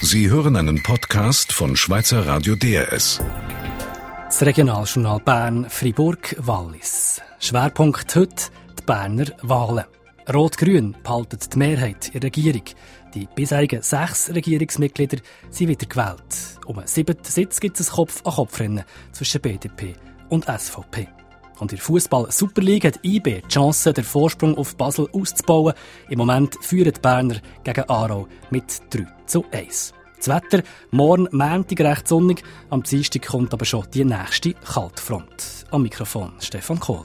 Sie hören einen Podcast von Schweizer Radio DRS. Das Regionaljournal Bern-Fribourg-Wallis. Schwerpunkt heute die Berner Wahlen. Rot-Grün behaltet die Mehrheit in der Regierung. Die bisherigen 6 Regierungsmitglieder sind wieder gewählt. Um einen 7. Sitz gibt es ein Kopf-an-Kopf-Rennen zwischen BDP und SVP. Und in der Fußball-Superliga hat IB die Chance, den Vorsprung auf Basel auszubauen. Im Moment führen die Berner gegen Aarau mit 3:1. Das Wetter, morgen Montag recht sonnig, am Dienstag kommt aber schon die nächste Kaltfront. Am Mikrofon Stefan Kohler.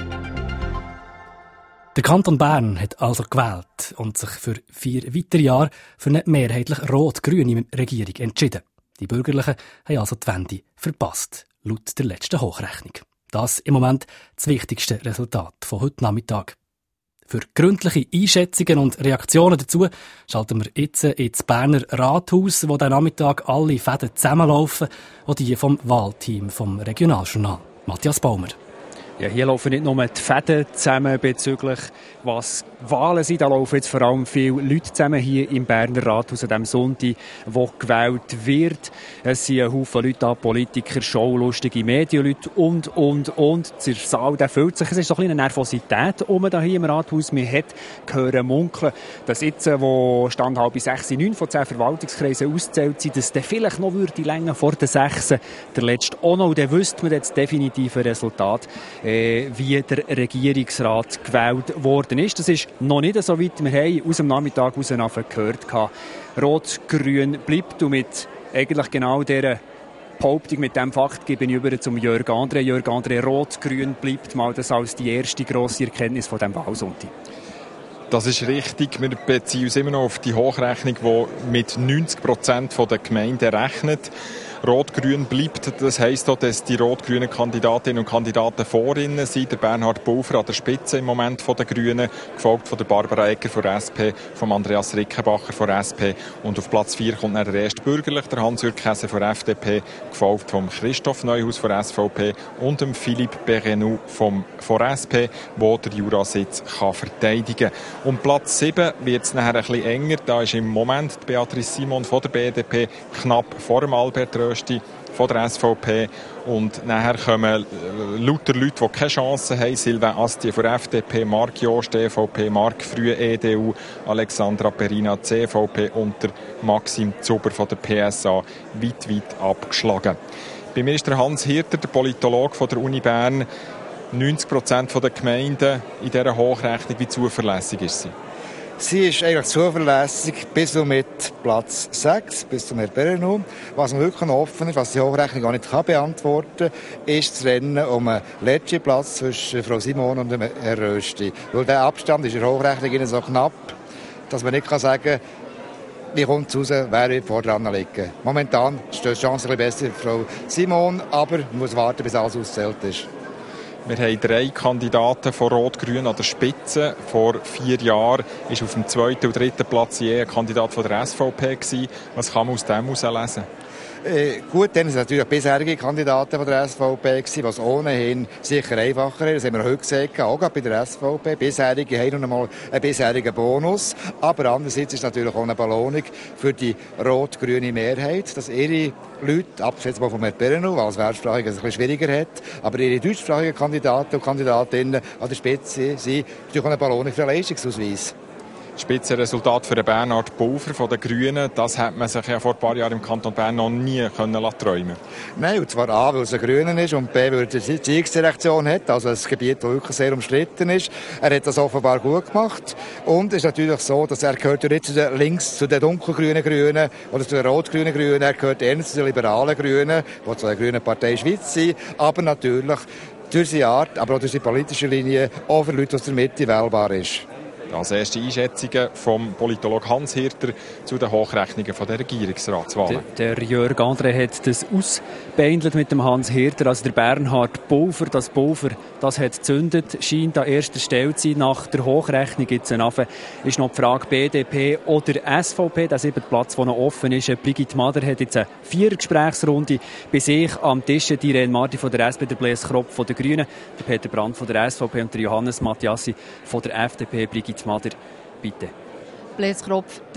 Der Kanton Bern hat also gewählt und sich für 4 weitere Jahre für eine mehrheitlich rot-grüne Regierung entschieden. Die Bürgerlichen haben also die Wende verpasst, laut der letzten Hochrechnung. Das im Moment das wichtigste Resultat von heute Nachmittag. Für gründliche Einschätzungen und Reaktionen dazu schalten wir jetzt ins Berner Rathaus, wo diesen Nachmittag alle Fäden zusammenlaufen, auch die vom Wahlteam vom Regionaljournal. Matthias Baumer. Ja, hier laufen nicht nur die Fäden zusammen bezüglich was Wahlen sind. Da laufen jetzt vor allem viele Leute zusammen hier im Berner Rathaus an diesem Sonntag, wo gewählt wird. Es sind ein Haufen Leute da, Politiker, Showlustige Medienleute und. Der Saal, der füllt sich. Es ist so ein bisschen eine Nervosität hier im Rathaus. Man hat gehört munkeln, dass jetzt, wo Stand 5:30, 9 von 10 Verwaltungskreisen ausgezählt sind, dass der vielleicht noch würde länger vor den 6 der letzte auch noch. Und dann wüsste man das definitive Resultat, wie der Regierungsrat gewählt worden ist. Das ist noch nicht so weit. Wir haben aus dem Nachmittag gehört, Rot-Grün bleibt und mit eigentlich genau dieser Behauptung, mit diesem Fakt gebe ich über zum Jörg André. Jörg André, Rot-Grün bleibt mal das als die erste grosse Erkenntnis von diesem Wahlsonntag. Das ist richtig. Wir beziehen uns immer noch auf die Hochrechnung, die mit 90% der Gemeinden rechnet. Rot-Grün bleibt. Das heisst auch, dass die rot-grünen Kandidatinnen und Kandidaten vor ihnen sind. Der Bernhard Pulver an der Spitze im Moment von den Grünen, gefolgt von der Barbara Egger von der SP, von Andreas Rickenbacher von der SP. Und auf Platz 4 kommt dann der erste Bürgerlich, der Hans-Jürg Käse von der FDP, gefolgt von Christoph Neuhaus von der SVP und dem Philippe Berenou von der SP, der den Jurasitz verteidigen kann. Um Platz 7 wird es nachher ein bisschen enger. Da ist im Moment Beatrice Simon von der BDP knapp vor dem Albert Rösti von der SVP. Und nachher kommen lauter Leute, die keine Chance haben. Sylvain Asti von der FDP, Marc Jost, EVP, Marc Früh, EDU, Alexandra Perina, CVP und der Maxim Zuber von der PSA weit abgeschlagen. Bei mir ist der Hans Hirter, der Politologe von der Uni Bern. 90% der Gemeinden in dieser Hochrechnung, wie zuverlässig ist sie? Sie ist eigentlich zuverlässig bis und mit Platz 6, bis zum Herrn Berenou. Was noch wirklich offen ist, was die Hochrechnung gar nicht beantworten kann, ist das Rennen um einen letzten Platz zwischen Frau Simon und dem Herrn Rösti. Weil der Abstand ist in der Hochrechnung so knapp, dass man nicht sagen kann, wie kommt es raus, wer wird vor dran liegen. Momentan steht die Chance ein bisschen besser für Frau Simon, aber man muss warten, bis alles ausgezählt ist. Wir haben 3 Kandidaten von Rot-Grün an der Spitze. Vor 4 Jahren war auf dem 2. und 3. Platz je ein Kandidat von der SVP gewesen. Was kann man aus dem herauslesen? Gut, dann sind natürlich bisherige Kandidaten von der SVP gewesen, was ohnehin sicher einfacher ist. Das haben wir heute gesehen, auch gerade bei der SVP. Bisherige haben noch einmal einen bisherigen Bonus. Aber andererseits ist natürlich auch eine Belohnung für die rot-grüne Mehrheit, dass ihre Leute, abgesehen von Herrn Berenou, weil als Wertsprachiger es ein bisschen schwieriger hat, aber ihre deutschsprachigen Kandidaten und Kandidatinnen an der Spitze sind natürlich auch eine Belohnung für den Leistungsausweis. Spitzenresultat für den Bernhard Pulver von den Grünen, das hat man sich ja vor ein paar Jahren im Kanton Bern noch nie träumen können. Nein, und zwar A, weil es ein Grünen ist und B, weil er die Erziehungsdirektion hat, also ein Gebiet, das wirklich sehr umstritten ist. Er hat das offenbar gut gemacht und es ist natürlich so, dass er gehört ja nicht zu den links, zu den dunkelgrünen Grünen oder zu den rot-grünen Grünen, er gehört eher zu den liberalen Grünen, die zu der Grünen Partei Schweiz sind, aber natürlich durch seine Art, aber auch durch seine politische Linie auch für Leute aus der Mitte wählbar ist. Als erste Einschätzungen vom Politologen Hans Hirter zu den Hochrechnungen der Regierungsratswahlen. Der Jörg André hat das ausbeindelt mit dem Hans Hirter, also der Bernhard Pulver. Das Pulver, das hat gezündet, scheint an erster Stelle zu sein. Nach der Hochrechnung jetzt ist noch die Frage BDP oder SVP, der 7. Platz, der noch offen ist. Brigitte Mader hat jetzt eine 4 Gesprächsrunde bei sich am Tisch. Die Irene Marti von der SP, der Blaise Kropf von den Grünen, der Peter Brandt von der SVP und der Johannes Mathiassi von der FDP. Brigitte Mader, bitte. Blaise Kropf, der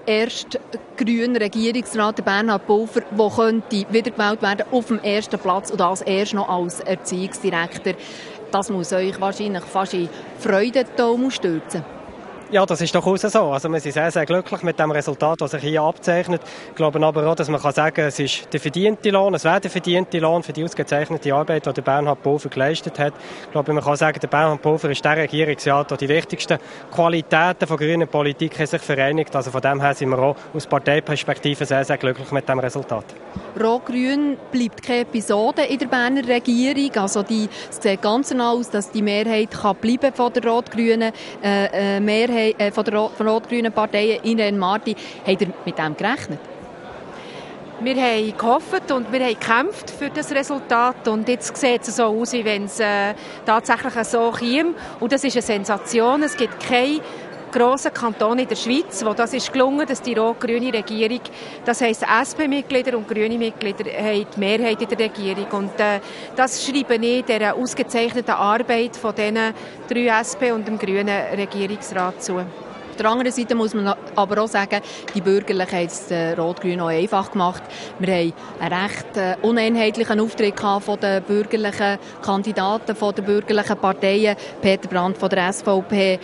erste grüne Regierungsrat, der Bernhard Pulver, der könnte wiedergewählt werden auf dem ersten Platz und das erst noch als Erziehungsdirektor. Das muss euch wahrscheinlich fast in Freudentaumel stürzen. Ja, das ist durchaus so. Also wir sind sehr, sehr glücklich mit dem Resultat, das sich hier abzeichnet. Ich glaube aber auch, dass man sagen kann, es ist der verdiente Lohn, es wäre der verdiente Lohn für die ausgezeichnete Arbeit, die der Bernhard Pulver geleistet hat. Ich glaube, man kann sagen, der Bernhard Pulver ist der Regierungsrat, der die wichtigsten Qualitäten von grüner Politik sich vereinigt. Also von dem her sind wir auch aus Parteiperspektive sehr, sehr glücklich mit dem Resultat. Rot-Grün bleibt keine Episode in der Berner Regierung. Also es sieht ganz genau aus, dass die Mehrheit kann bleiben von der rot-grünen Mehrheit von der rot-grünen Partei. Irene Marti, habt ihr mit dem gerechnet? Wir haben gehofft und wir haben gekämpft für das Resultat und jetzt sieht es so aus, wie wenn es tatsächlich so käme. Und das ist eine Sensation. Es gibt keinen grossen Kanton in der Schweiz, wo das ist gelungen, dass die rot-grüne Regierung, das heisst SP-Mitglieder und grüne Mitglieder, haben die Mehrheit in der Regierung. Und das schreibe ich der ausgezeichneten Arbeit von diesen 3 SP und dem grünen Regierungsrat zu. Auf der anderen Seite muss man aber auch sagen, die Bürgerlichen haben es Rot-Grün auch einfach gemacht. Wir haben einen recht uneinheitlichen Auftritt von den bürgerlichen Kandidaten, von den bürgerlichen Parteien. Peter Brandt von der SVP.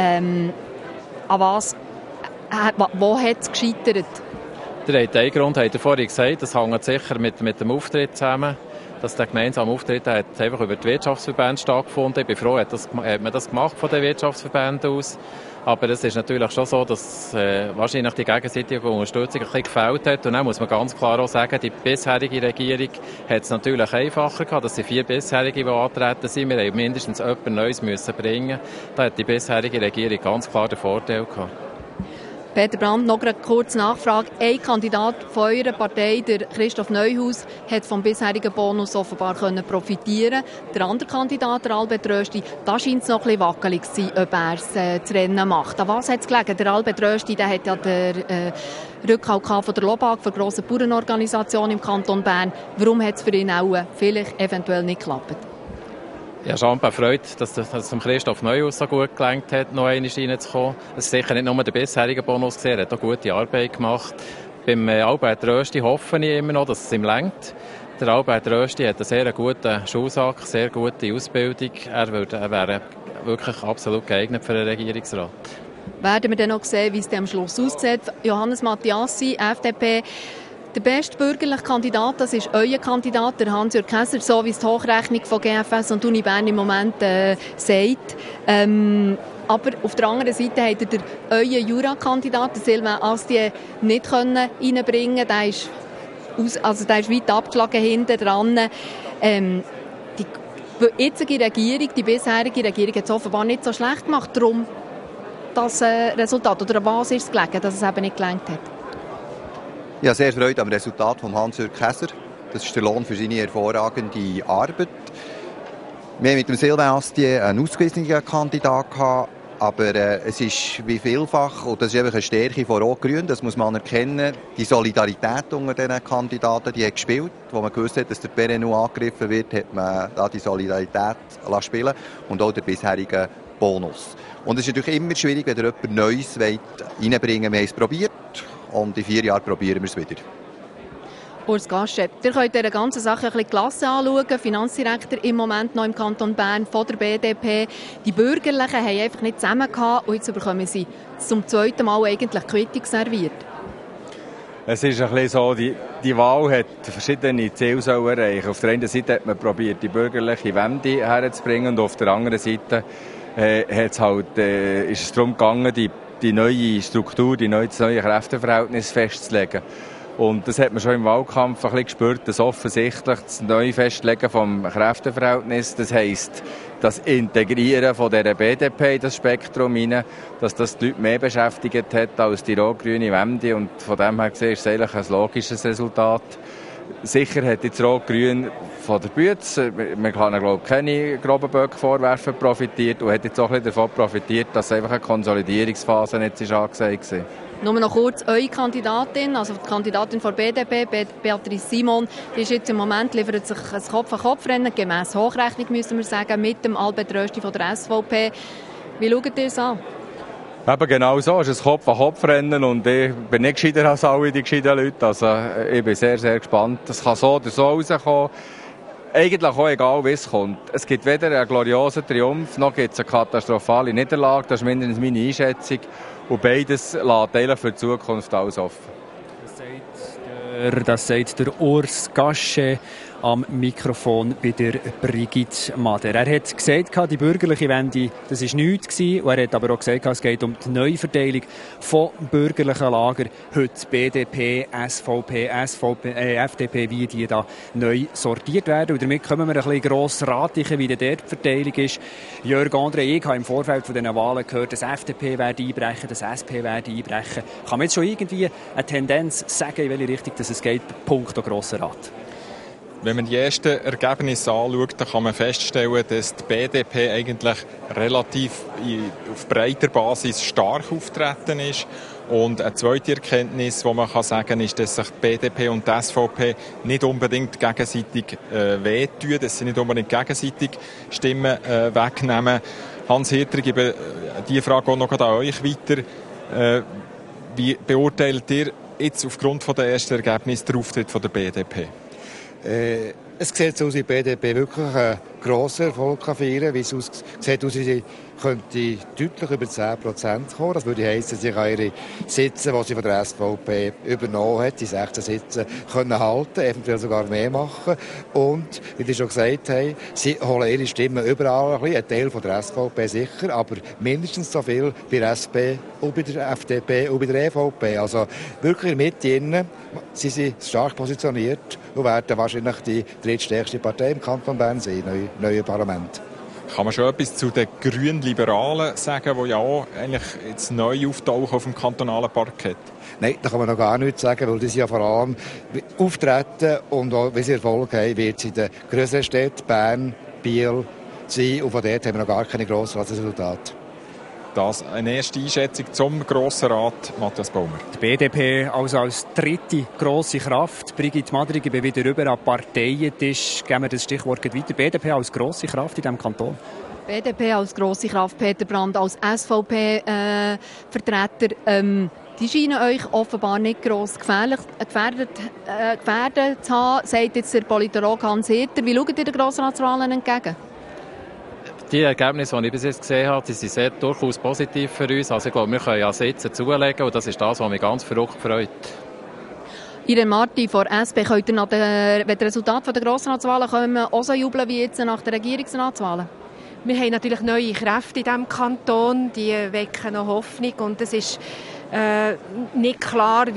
Wo hat es gescheitert? Der Grund hat er vorhin gesagt, das hängt sicher mit dem Auftritt zusammen. Dass der gemeinsame Auftritt hat einfach über die Wirtschaftsverbände stattgefunden. Ich bin froh, hat man das gemacht von den Wirtschaftsverbänden aus. Aber es ist natürlich schon so, dass wahrscheinlich die gegenseitige Unterstützung ein bisschen gefehlt hat. Und dann muss man ganz klar auch sagen, die bisherige Regierung hat es natürlich einfacher gehabt. Das sind 4 bisherige, die antreten sind. Wir haben mindestens etwas Neues müssen bringen. Da hat die bisherige Regierung ganz klar den Vorteil gehabt. Peter Brandt, noch eine kurze Nachfrage. Ein Kandidat von eurer Partei, der Christoph Neuhaus, hat vom bisherigen Bonus offenbar profitieren. Der andere Kandidat, der Albert Rösti, da scheint es noch ein bisschen wackelig zu sein, ob er es zu Rennen macht. An was hat es gelegen? Der Albert Rösti, der hat ja den Rückhalt von der LOBAG, von der grossen Bauernorganisation im Kanton Bern. Warum hat es für ihn auch vielleicht eventuell nicht geklappt? Ja, Jean-Pierre freut, dass es dem Christoph Neuhaus so gut gelangt hat, noch einmal reinzukommen. Es ist sicher nicht nur der bisherige Bonus gesehen, er hat auch gute Arbeit gemacht. Beim Albert Rösti hoffe ich immer noch, dass es ihm langt. Der Albert Rösti hat einen sehr guten Schulsack, sehr gute Ausbildung. Er wäre wirklich absolut geeignet für einen Regierungsrat. Werden wir dann noch sehen, wie es am Schluss aussieht. Johannes Mathiassi, FDP. Der beste bürgerliche Kandidat, das ist euer Kandidat, der Hans-Jürg Käser, so wie es die Hochrechnung von GFS und Uni Bern im Moment sagt. Aber auf der anderen Seite habt ihr euer Jura-Kandidat, Sylvain Astier, nicht reinbringen können. Der ist weit abgeschlagen hinten dran. Die jetzige Regierung, die bisherige Regierung, hat es offenbar nicht so schlecht gemacht. Darum das Resultat. Oder an was ist es gelegen, dass es eben nicht gelangt hat? Ich habe sehr Freude am Resultat von Hans-Jürg Käser. Das ist der Lohn für seine hervorragende Arbeit. Wir haben mit dem Sylvain Astier einen ausgewiesenen Kandidat gehabt, aber es ist wie vielfach, und das ist einfach eine Stärke von Rot-Grün, das muss man erkennen, die Solidarität unter diesen Kandidaten, die hat gespielt. Wo man gewusst hat, dass der Perenu angegriffen wird, hat man da die Solidarität spielen lassen und auch der bisherige Bonus. Und es ist natürlich immer schwierig, wenn ihr jemand Neues reinbringen wollt. Wir haben es probiert. Und in 4 Jahren probieren wir es wieder. Urs Gasche, ihr könnt dieser ganzen Sache ein bisschen gelassen anschauen. Finanzdirektor im Moment noch im Kanton Bern von der BDP. Die Bürgerlichen haben einfach nicht zusammen gehabt und jetzt bekommen sie zum 2. Mal eigentlich Quittung serviert. Es ist ein bisschen so, die Wahl hat verschiedene Ziele erreichen. Auf der einen Seite hat man probiert, die bürgerliche Wende herzubringen und auf der anderen Seite ist es darum gegangen, die neue Struktur, das neue Kräfteverhältnis festzulegen. Und das hat man schon im Wahlkampf ein bisschen gespürt, dass offensichtlich das neue Festlegen vom Kräfteverhältnis, das heisst, das Integrieren von der BDP in das Spektrum hinein, dass das die Leute mehr beschäftigt hat als die rot-grüne Wende. Und von dem her gesehen ist es eigentlich ein logisches Resultat. Sicher hat jetzt Rot-Grün von der Bütz, man kann ja, glaube ich, keine groben Böcke vorwerfen, profitiert und hat jetzt auch ein bisschen davon profitiert, dass einfach eine Konsolidierungsphase jetzt angesagt war. Nur noch kurz, eure Kandidatin, also die Kandidatin von BDP, Beatrice Simon, die ist jetzt im Moment, liefert sich ein Kopf-an-Kopf-Rennen, gemäss Hochrechnung, müssen wir sagen, mit dem Albert Rösti von der SVP. Wie schaut ihr es an? Eben genau so, es ist ein Kopf-an-Kopf-Rennen und ich bin nicht gescheiter als alle die gescheiten Leute. Also ich bin sehr, sehr gespannt. Es kann so oder so rauskommen. Eigentlich auch egal, wie es kommt. Es gibt weder einen gloriosen Triumph, noch gibt es eine katastrophale Niederlage. Das ist mindestens meine Einschätzung. Und beides lässt eigentlich für die Zukunft alles offen. Das sagt der Urs Gasche am Mikrofon bei der Brigitte Mader. Er hat gesagt, die bürgerliche Wende, das war nichts gewesen. Und er hat aber auch gesagt, es geht um die Neuverteilung von bürgerlichen Lager. Heute BDP, SVP, FDP, wie die da neu sortiert werden. Und damit kommen wir ein bisschen grossratlichen, wie dort die Verteilung ist. Jörg André, ich habe im Vorfeld von diesen Wahlen gehört, dass FDP werde einbrechen, dass SP werde einbrechen. Kann man jetzt schon irgendwie eine Tendenz sagen, in welche Richtung es geht, Punkt Grosser Rat? Wenn man die ersten Ergebnisse anschaut, dann kann man feststellen, dass die BDP eigentlich relativ auf breiter Basis stark auftreten ist. Und eine zweite Erkenntnis, die man sagen kann, ist, dass sich die BDP und die SVP nicht unbedingt gegenseitig wehtun, dass sie nicht unbedingt gegenseitig Stimmen wegnehmen. Hans Hirter, ich gebe diese Frage auch noch an euch weiter. Wie beurteilt ihr jetzt aufgrund der ersten Ergebnisse den Auftritt der BDP? Es sieht so aus, wie die BDP wirklich einen grossen Erfolg feiern kann. Wie es sieht aus, sie könnte deutlich über 10% kommen. Das würde heissen, sie kann ihre Sitze, die sie von der SVP übernommen hat, die 16 Sitze, können halten, eventuell sogar mehr machen. Und, wie die schon gesagt haben, sie holen ihre Stimmen überall ein bisschen, ein Teil von der SVP sicher, aber mindestens so viel bei der SP und bei der FDP und bei der EVP. Also wirklich in der Mitte sind sie stark positioniert und werden wahrscheinlich die drittstärkste Partei im Kanton Bern sein, im neuen Parlament. Kann man schon etwas zu den Grünliberalen sagen, die ja auch eigentlich jetzt neu auftauchen auf dem kantonalen Parkett? Nein, da kann man noch gar nichts sagen, weil die sind ja vor allem auftreten und auch, wenn sie Erfolg haben, wird sie in den grösseren Städten, Bern, Biel sein und von dort haben wir noch gar keine Grossratsresultate. Das eine erste Einschätzung zum Grossen Rat, Matthias Baumer. Die BDP also als dritte grosse Kraft. Brigitte Mader, ich bin wieder rüber an den Parteientisch. Geben wir das Stichwort weiter. BDP als grosse Kraft in diesem Kanton? BDP als grosse Kraft, Peter Brandt als SVP-Vertreter. Die scheinen euch offenbar nicht gross gefährdet zu haben, sagt jetzt der Politologe Hans Hirter. Wie schaut ihr den Grossratswahlen entgegen? Die Ergebnisse, die ich bis jetzt gesehen habe, die sind durchaus positiv für uns. Also ich glaube, wir können ja Sitze zulegen und das ist das, was mich ganz verrückt freut. Irene Marti von SP, könnt ihr wenn das Resultat der Grossratswahlen kommen, auch so jubeln wie jetzt nach den Regierungsratswahlen? Wir haben natürlich neue Kräfte in diesem Kanton, die wecken noch Hoffnung und es ist nicht klar,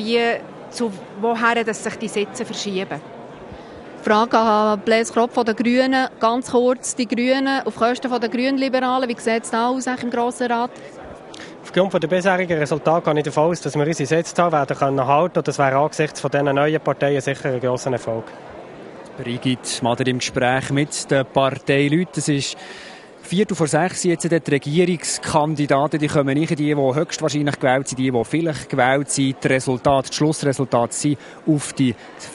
woher dass sich die Sitze verschieben. Frage an Blaise Kropf von den Grünen. Ganz kurz, die Grünen auf Kosten der Grünliberalen. Wie sieht es da aus im Grossen Rat? Aufgrund der bisherigen Resultate gehe ich davon aus, dass wir unsere Sitze halten können. Und das wäre angesichts von diesen neuen Parteien sicher ein grosser Erfolg. Brigitte Mader im Gespräch mit den Parteileuten. Es ist 5:45 jetzt die Regierungskandidaten, die kommen nicht, die höchstwahrscheinlich gewählt sind, die vielleicht gewählt sind. Die Schlussresultate sind auf die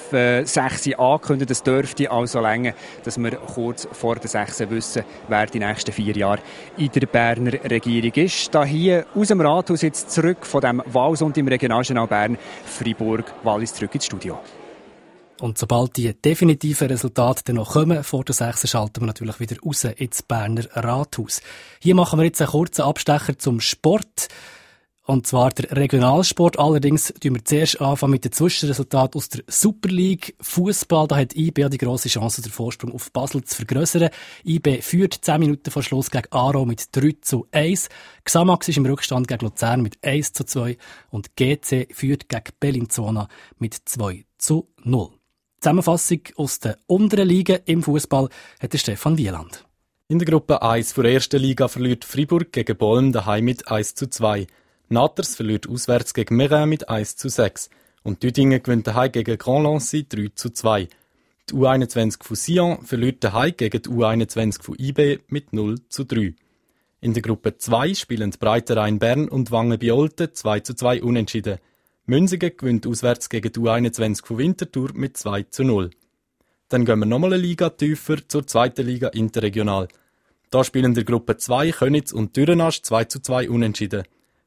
6 angekündigt. Das dürfte also länger, dass wir kurz vor der 6 wissen, wer die nächsten 4 Jahre in der Berner Regierung ist. Da hier aus dem Rathaus jetzt zurück von dem Wahlsonntag im Regionaljournal Bern, Fribourg-Wallis zurück ins Studio. Und sobald die definitiven Resultate dann noch kommen, vor der 6 schalten wir natürlich wieder raus ins Berner Rathaus. Hier machen wir jetzt einen kurzen Abstecher zum Sport. Und zwar der Regionalsport. Allerdings tun wir zuerst anfangen mit den Zwischenresultaten aus der Super League Fußball. Da hat IB die grosse Chance, den Vorsprung auf Basel zu vergrössern. IB führt 10 Minuten vor Schluss gegen Aarau mit 3:1. Xamax ist im Rückstand gegen Luzern mit 1:2 und GC führt gegen Bellinzona mit 2:0. Zusammenfassung aus den unteren Ligen im Fußball hat Stefan Wieland. In der Gruppe 1 der ersten Liga verliert Fribourg gegen Bolm daheim mit 1:2. Natters verliert auswärts gegen Meyrin mit 1:6. Und Düdingen gewinnt daheim gegen Grand Lancy 3:2. Die U21 von Sion verliert daheim gegen die U21 von IB mit 0:3. In der Gruppe 2 spielen Breiterein Bern und Wangen bei Olten 2:2 unentschieden. Münzigen gewinnt auswärts gegen die U21 von Winterthur mit 2:0. Dann gehen wir nochmal eine Liga tiefer zur zweiten Liga interregional. Da spielen in der Gruppe 2 Köniz und Dürrenast 2:2 unentschieden.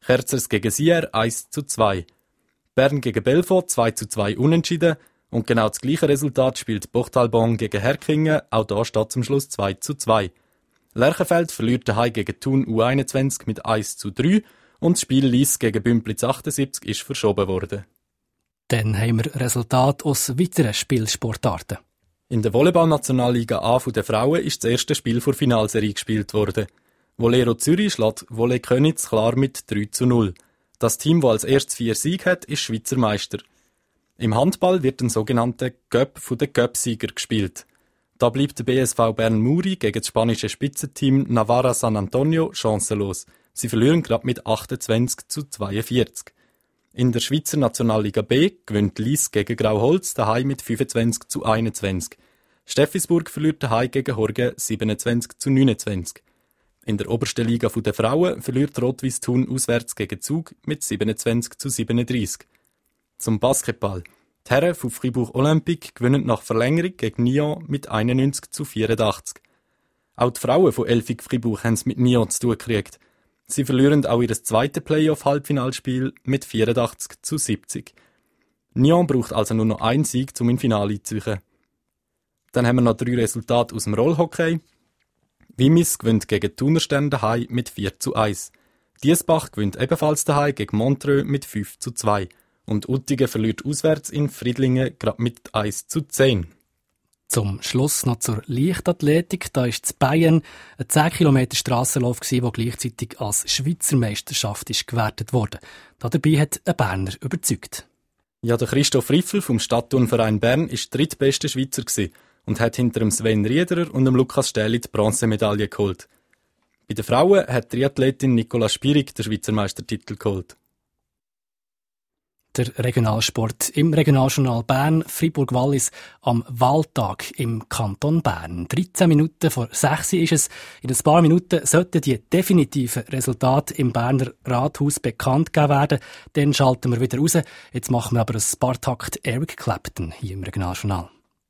Kerzers gegen Sierre 1:2. Bern gegen Belfort 2:2 unentschieden. Und genau das gleiche Resultat spielt Portalbon gegen Herkingen, auch da steht zum Schluss 2:2. Lerchenfeld verliert daheim gegen Thun U21 mit 1:3 und das Spiel Lyss gegen Bümpliz 78 ist verschoben worden. Dann haben wir Resultate aus weiteren Spielsportarten. In der Volleyball-Nationalliga A der Frauen ist das erste Spiel vor Finalserie gespielt worden. Volero Zürich schlägt Volley Köniz klar mit 3:0. Das Team, das als erstes 4 Siege hat, ist Schweizer Meister. Im Handball wird ein sogenannter Cup der Cup-Sieger gespielt. Da bleibt der BSV Bern Muri gegen das spanische Spitzenteam Navarra San Antonio chancenlos. Sie verlieren gerade mit 28:42. In der Schweizer Nationalliga B gewinnt Lyss gegen Grauholz daheim mit 25:21. Steffisburg verliert daheim gegen Horgen 27:29. In der obersten Liga der Frauen verliert Rot-Weiss Thun auswärts gegen Zug mit 27:37. Zum Basketball. Die Herren von Fribourg Olympique gewinnen nach Verlängerung gegen Nyon mit 91:84. Auch die Frauen von Elfig Fribourg haben es mit Nyon zu tun gekriegt. Sie verlieren auch ihr zweites Playoff-Halbfinalspiel mit 84:70. Nyon braucht also nur noch einen Sieg, um ins Finale einzuziehen. Dann haben wir noch 3 Resultate aus dem Rollhockey. Wimmis gewinnt gegen Thunerstern daheim mit 4:1. Diesbach gewinnt ebenfalls daheim gegen Montreux mit 5:2. Und Uttigen verliert auswärts in Friedlingen gerade mit 1:10. Zum Schluss noch zur Leichtathletik. Da war in Bayern ein 10 Kilometer Strassenlauf, der gleichzeitig als Schweizer Meisterschaft gewertet wurde. Dabei hat ein Berner überzeugt. Ja, der Christoph Riffel vom Stadtturnverein Bern war der drittbeste Schweizer und hat hinter dem Sven Riederer und dem Lukas Stähli die Bronzemedaille geholt. Bei den Frauen hat die Triathletin Nicola Spirig den Schweizer Meistertitel geholt. Der Regionalsport im Regionaljournal Bern, Fribourg-Wallis, am Wahltag im Kanton Bern. 13 Minuten vor 6 ist es. In ein paar Minuten sollten die definitiven Resultate im Berner Rathaus bekannt gegeben werden. Dann schalten wir wieder raus. Jetzt machen wir aber ein paar Takt Eric Clapton hier im Regionaljournal.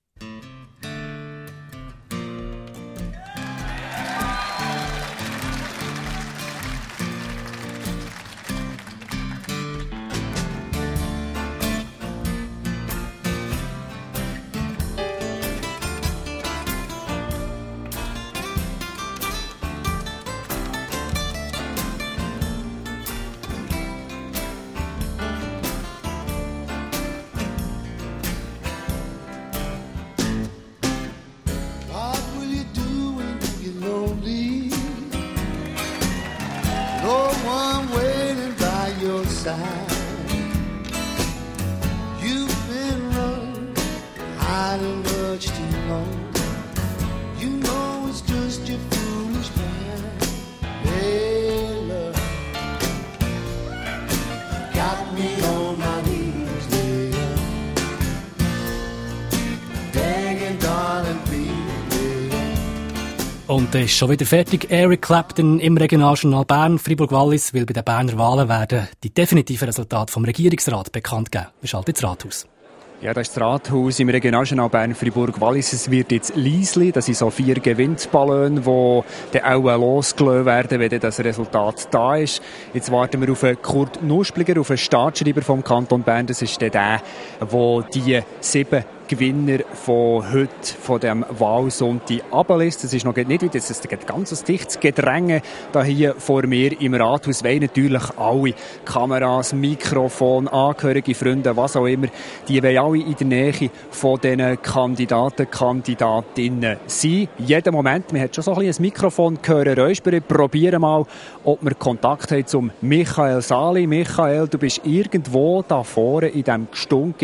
Und ist schon wieder fertig. Eric Clapton im Regionaljournal Bern, Fribourg-Wallis, weil bei den Berner Wahlen werden die definitiven Resultate vom Regierungsrat bekannt geben. Wir schalten ins Rathaus. Ja, das ist das Rathaus im Regionaljournal Bern Fribourg-Wallis. Es wird jetzt leisli. Das sind so 4 Gewinnsballone, die dann auch losgelassen werden, wenn das Resultat da ist. Jetzt warten wir auf Kurt Nuspliger, auf den Staatsschreiber vom Kanton Bern. Das ist der die 7 Gewinner von heute, von dem Wahlsonntag ablässt. Das ist noch nicht wieder, das ist ein ganz dichtes Gedränge da hier vor mir im Rathaus, weil natürlich alle Kameras, Mikrofon, Angehörige, Freunde, was auch immer, die wollen alle in der Nähe von diesen Kandidaten, Kandidatinnen sein. Jeden Moment, man hat schon so ein bisschen ein Mikrofon gehört, räuspern, probieren mal, ob wir Kontakt haben zum Michael Sali. Michael, du bist irgendwo da vorne in diesem Gestunk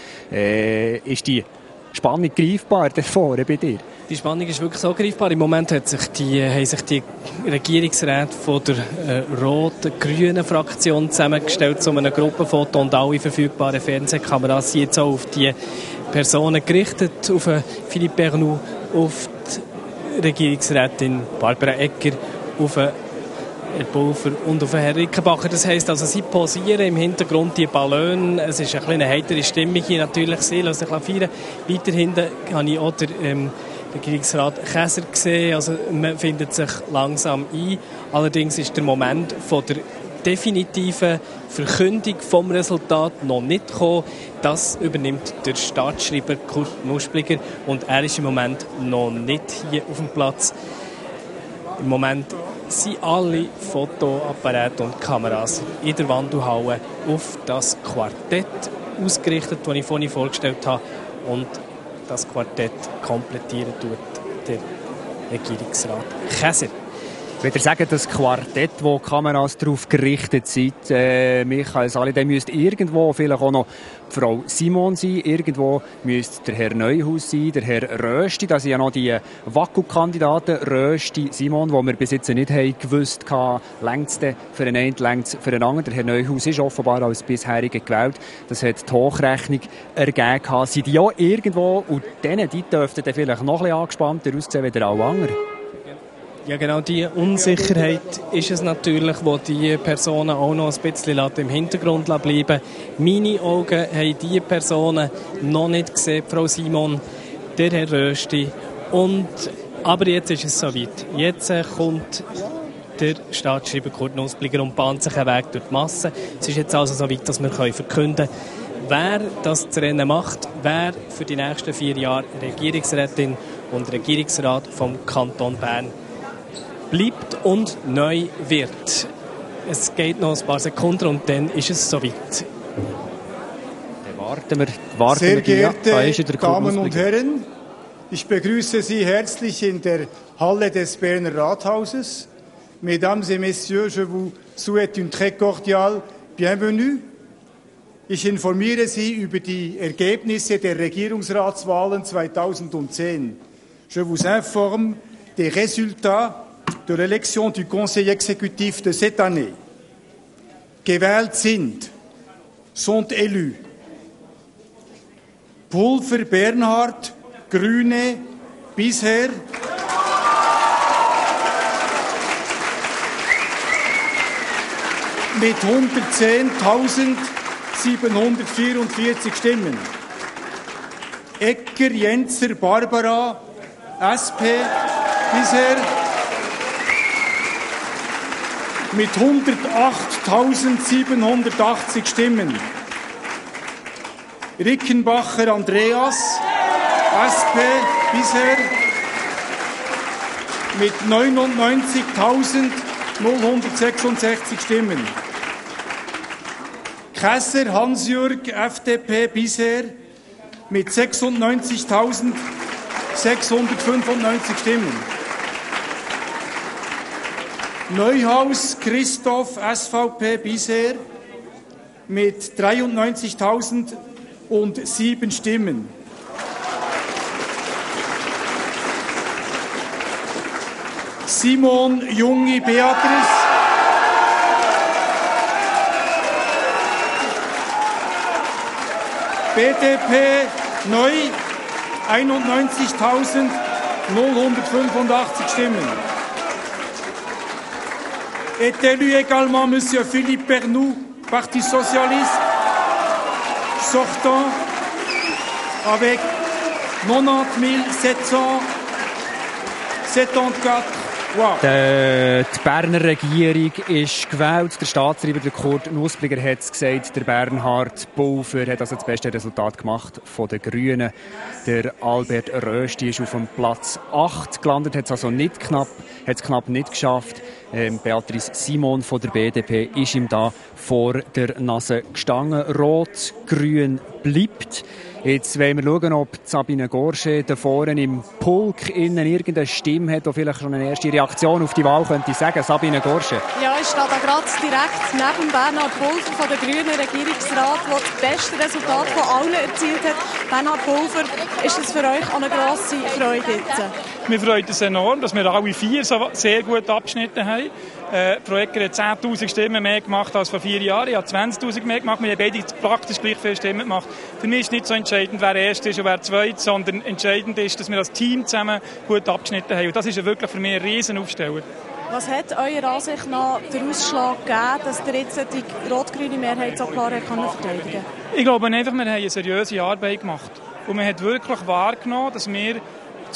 ist die Spannung greifbar da vorne bei dir? Die Spannung ist wirklich so greifbar. Im Moment haben sich die Regierungsräte von der rot-grünen Fraktion zusammengestellt zu einem Gruppenfoto und alle verfügbaren Fernsehkameras sind jetzt auch auf die Personen gerichtet, auf Philippe Bernoux, auf die Regierungsrätin Barbara Egger, auf Herr Pulver und auf Herrn Rickenbacher. Das heisst also, sie posieren im Hintergrund die Ballone. Es ist eine heitere Stimmung hier natürlich. Sie lassen sich feiern. Weiter hinten habe ich auch den Regierungsrat Käser gesehen. Also man findet sich langsam ein. Allerdings ist der Moment von der definitiven Verkündung vom Resultat noch nicht gekommen. Das übernimmt der Staatsschreiber Kurt Nuspliger und er ist im Moment noch nicht hier auf dem Platz. Im Moment sind alle Fotoapparate und Kameras in der Wandelhalle auf das Quartett ausgerichtet, das ich vorhin vorgestellt habe. Und das Quartett komplettieren tut der Regierungsrat Käser. Ich würde sagen, das Quartett, wo die Kameras darauf gerichtet sind, Michael Sali, dann müsste irgendwo vielleicht auch noch die Frau Simon sein, irgendwo müsste der Herr Neuhaus sein, der Herr Rösti, das sind ja noch die Wackelkandidaten, Rösti, Simon, die wir bis jetzt nicht haben gewusst haben, längst es für den einen, längst es für den anderen. Der Herr Neuhaus ist offenbar als bisheriger gewählt. Das hat die Hochrechnung ergeben. Sind die auch irgendwo, und denen, die dürften dann vielleicht noch ein bisschen angespannter aussehen wie der alle anderen? Ja, genau, die Unsicherheit ist es natürlich, wo die Personen auch noch ein bisschen im Hintergrund bleiben. Meine Augen haben die Personen noch nicht gesehen, Frau Simon, der Herr Rösti. Aber jetzt ist es soweit. Jetzt kommt der Staatsschreiber Kurt Nuspliger und bahnt sich einen Weg durch die Masse. Es ist jetzt also soweit, dass wir verkünden können, wer das Rennen macht, wer für die nächsten 4 Jahre Regierungsrätin und Regierungsrat vom Kanton Bern bleibt und neu wird. Es geht noch ein paar Sekunden und dann ist es soweit. Dann warten Sehr wir. geehrte Damen und Herren, ich begrüße Sie herzlich in der Halle des Berner Rathauses. Mesdames et Messieurs, je vous souhaite une très cordiale bienvenue. Ich informiere Sie über die Ergebnisse der Regierungsratswahlen 2010. Je vous informe des résultats de l'élection du Conseil exécutif de cette année. Gewählt sont élus Pulver Bernhard, Grüne, bisher mit 110.744 Stimmen. Ecker Jenzer Barbara, SP, bisher mit 108.780 Stimmen. Rickenbacher Andreas, SP, bisher mit 99.066 Stimmen. Käser Hans-Jürg, FDP, bisher mit 96.695 Stimmen. Neuhaus Christoph, SVP, bisher mit 93.007 Stimmen. Simon Jungi Beatrice, BDP neu 91.085 Stimmen. Est élu également M. Philippe Pernou, Parti Socialiste, sortant avec 90.774 voix. Die Berner Regierung ist gewählt. Der Staatsschreiber der Kurt Nuspliger hat es gesagt. Der Bernhard Pulver hat also das beste Resultat gemacht von den Grünen. Der Albert Rösti ist auf dem Platz 8 gelandet, hat es also knapp nicht geschafft. Beatrice Simon von der BDP ist ihm da vor der Nase gestanden. Rot-Grün bleibt. Jetzt wollen wir schauen, ob Sabine Gorge da vorne im Pulk innen irgendeine Stimme hat, die vielleicht schon eine erste Reaktion auf die Wahl könnte sagen. Sabine Gorge. Ja, ich stehe da gerade direkt neben Bernhard Pulver von der Grünen Regierungsrat, der das beste Resultat von allen erzielt hat. Bernhard Pulver, ist es für euch eine grosse Freude jetzt? Mir freut es enorm, dass wir alle 4 so sehr gut abgeschnitten haben. Frau Ecker hat 10'000 Stimmen mehr gemacht als vor 4 Jahren. Ich habe 20'000 mehr gemacht. Wir haben beide praktisch gleich viele Stimmen gemacht. Für mich ist nicht so entscheidend, wer Erster ist und wer Zweiter, sondern entscheidend ist, dass wir als Team zusammen gut abgeschnitten haben. Und das ist wirklich für mich ein Riesenaufsteller. Was hat eurer Ansicht nach den Ausschlag gegeben, dass ihr jetzt die rot-grüne Mehrheit so klar verteidigen konnte? Ich glaube einfach, wir haben eine seriöse Arbeit gemacht. Und man hat wirklich wahrgenommen, dass wir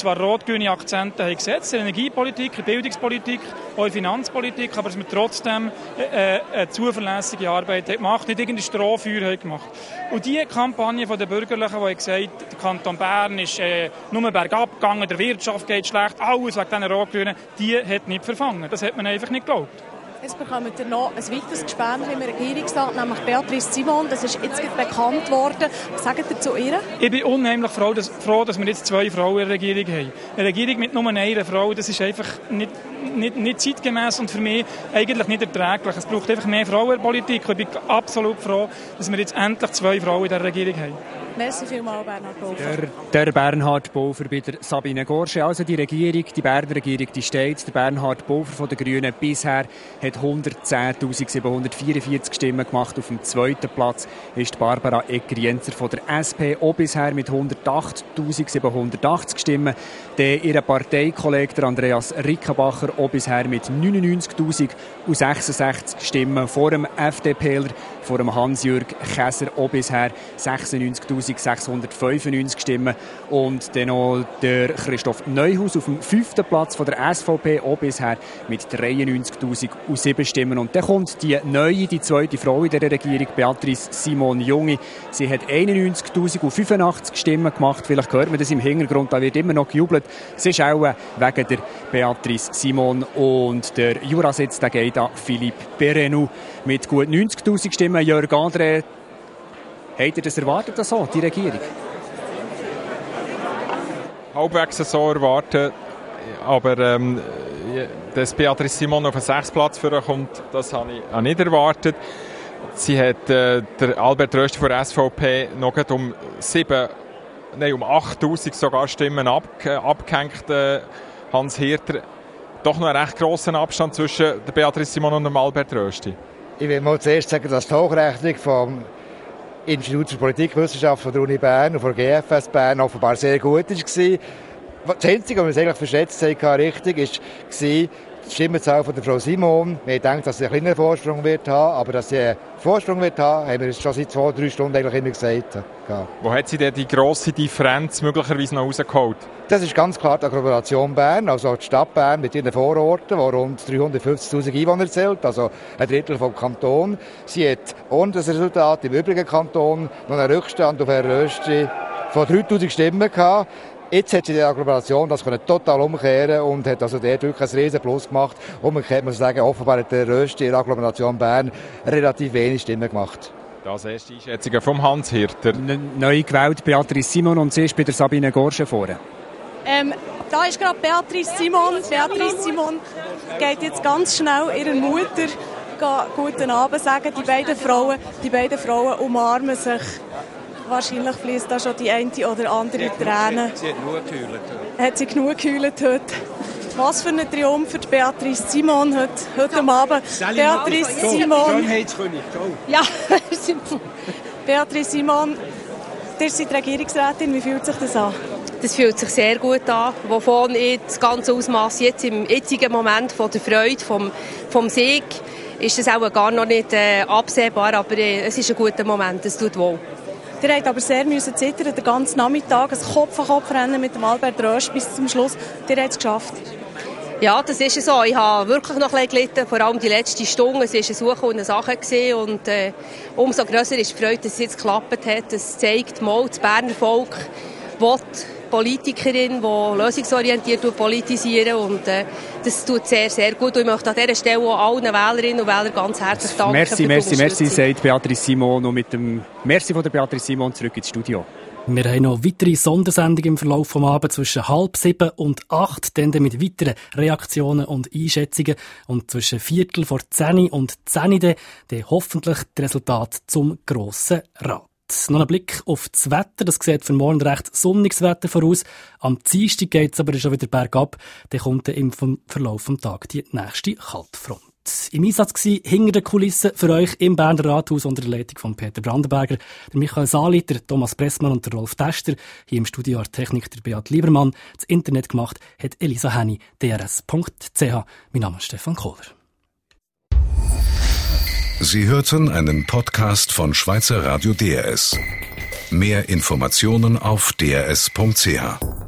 zwar rot-grüne Akzente haben gesetzt, in der Energiepolitik, in der Bildungspolitik, auch in der Finanzpolitik, aber dass wir trotzdem eine zuverlässige Arbeit haben gemacht, nicht irgendein Strohfeuer haben gemacht. Und die Kampagne der Bürgerlichen, die gesagt haben, der Kanton Bern ist nur bergab gegangen, der Wirtschaft geht schlecht, alles wegen diesen Rot-Grünen, die hat nicht verfangen. Das hat man einfach nicht geglaubt. Jetzt bekommen wir noch ein weiteres Gespräch im Regierungsrat, nämlich Beatrice Simon. Das ist jetzt bekannt worden. Was sagt ihr zu ihr? Ich bin unheimlich froh, dass wir jetzt 2 Frauen in der Regierung haben. Eine Regierung mit nur einer Frau, das ist einfach nicht zeitgemäß und für mich eigentlich nicht erträglich. Es braucht einfach mehr Frauen in der Politik. Ich bin absolut froh, dass wir jetzt endlich 2 Frauen in der Regierung haben. Merci vielmals, Bernhard Pulver. Der Bernhard Pulver bei der Sabine Gorsche. Also die Berner Regierung, die steht. Der Bernhard Pulver von den Grünen bisher hat 110.744 Stimmen gemacht. Auf dem 2. Platz ist Barbara Egger-Jenzer von der SP, auch bisher mit 108.780 Stimmen. Der ihr Parteikollege, der Andreas Rickenbacher, auch bisher mit 99.066 Stimmen. Vor dem FDPler, vor dem Hans-Jürg Käser, auch bisher 96.695 Stimmen. Und dann noch der Christoph Neuhaus auf dem 5. Platz von der SVP, auch bisher mit 93.007 Stimmen. Und dann kommt die zweite Frau in der Regierung, Beatrice Simon Jungi. Sie hat 91.085 Stimmen gemacht. Vielleicht hört man das im Hintergrund, da wird immer noch gejubelt. Es ist auch wegen der Beatrice Simon. Und der Jurasitz, der geht an Philippe Perrenou mit gut 90.000 Stimmen. Jörg André, habt ihr das erwartet, so, die Regierung? Halbwegs so erwartet, aber dass Beatrice Simon auf den 6. Platz kommt, das habe ich nicht erwartet. Sie hat der Albert Rösti von der SVP noch um 8'000 sogar Stimmen abgehängt. Hans Hirter, doch noch einen recht grossen Abstand zwischen der Beatrice Simon und dem Albert Rösti. Ich will mal zuerst sagen, dass die Hochrechnung vom Institut für Politikwissenschaft von der Uni Bern und von der GFS Bern offenbar sehr gut war. Das Einzige, was wir eigentlich verschätzt haben, richtig, war die Stimmenzahl von der Frau Simon. Wir denken, dass sie einen kleinen Vorsprung wird haben, aber dass sie einen Vorsprung wird haben, haben wir schon seit 2-3 Stunden eigentlich immer gesagt. Ja. Wo hat sie denn die grosse Differenz möglicherweise noch rausgeholt? Das ist ganz klar die Agglomeration Bern, also die Stadt Bern mit ihren Vororten, die rund 350'000 Einwohner zählt, also ein Drittel vom Kanton. Sie hat ohne das Resultat im übrigen Kanton noch einen Rückstand auf Herrn Rösti von 3'000 Stimmen gehabt. Jetzt hat sie die Agglomeration das total umkehren und hat also dort wirklich ein riesen Plus gemacht. Umgekehrt muss ich sagen, offenbar hat der Rösti in der Agglomeration Bern relativ wenig Stimmen gemacht. Das erste Einschätzungen vom Hans Hirter. Neu gewählt Beatrice Simon und sie ist bei der Sabine Gorsche vorne. Da ist gerade Beatrice Simon. Beatrice Simon geht jetzt ganz schnell ihrer Mutter guten Abend sagen. Die beiden Frauen umarmen sich. Wahrscheinlich fließt da schon die eine oder andere Träne. Sie hat genug geheult. Hat sie genug geheult heute? Was für ein Triumph für Beatrice Simon heute Abend. Beatrice Simon. Schönheitskönig. Ja, Beatrice Simon, ihr seid Regierungsrätin. Wie fühlt sich das an? Das fühlt sich sehr gut an, wovon ich das ganze Ausmaß jetzt im jetzigen Moment von der Freude, vom Sieg, ist das auch gar noch nicht absehbar, aber es ist ein guter Moment, es tut wohl. Ihr habt aber sehr zittern, den ganzen Nachmittag, ein Kopf-an-Kopf-Rennen mit dem Albert Rösti bis zum Schluss. Ihr habt es geschafft. Ja, das ist so. Ich habe wirklich noch ein bisschen gelitten, vor allem die letzte Stunde. Es war eine Suche und eine Sache gewesen. Und umso grösser ist die Freude, dass es jetzt geklappt hat. Es zeigt mal, das Berner Volk will Politikerin, die lösungsorientiert politisieren, und das tut sehr, sehr gut. Und ich möchte an dieser Stelle auch allen Wählerinnen und Wählern ganz herzlich danken. Merci, sagt Beatrice Simon. Und mit dem Merci von der Beatrice Simon zurück ins Studio. Wir haben noch weitere Sondersendungen im Verlauf des Abends zwischen 6:30 und 8, dann mit weiteren Reaktionen und Einschätzungen. Und zwischen 9:45 und 10 dann hoffentlich das Resultat zum Grossen Rat. Noch ein Blick auf das Wetter. Das sieht für morgen recht sonniges Wetter voraus. Am Dienstag geht es aber schon wieder bergab. Dann kommt dann im Verlauf des Tages die nächste Kaltfront. Im Einsatz gsi hinter den Kulissen für euch im Berner Rathaus unter der Leitung von Peter Brandenberger, der Michael Sali, der Thomas Pressmann und der Rolf Tester. Hier im Studio hat Technik der Beat Liebermann. Das Internet gemacht hat Elisa Henny, drs.ch. Mein Name ist Stefan Kohler. Sie hörten einen Podcast von Schweizer Radio DRS. Mehr Informationen auf drs.ch.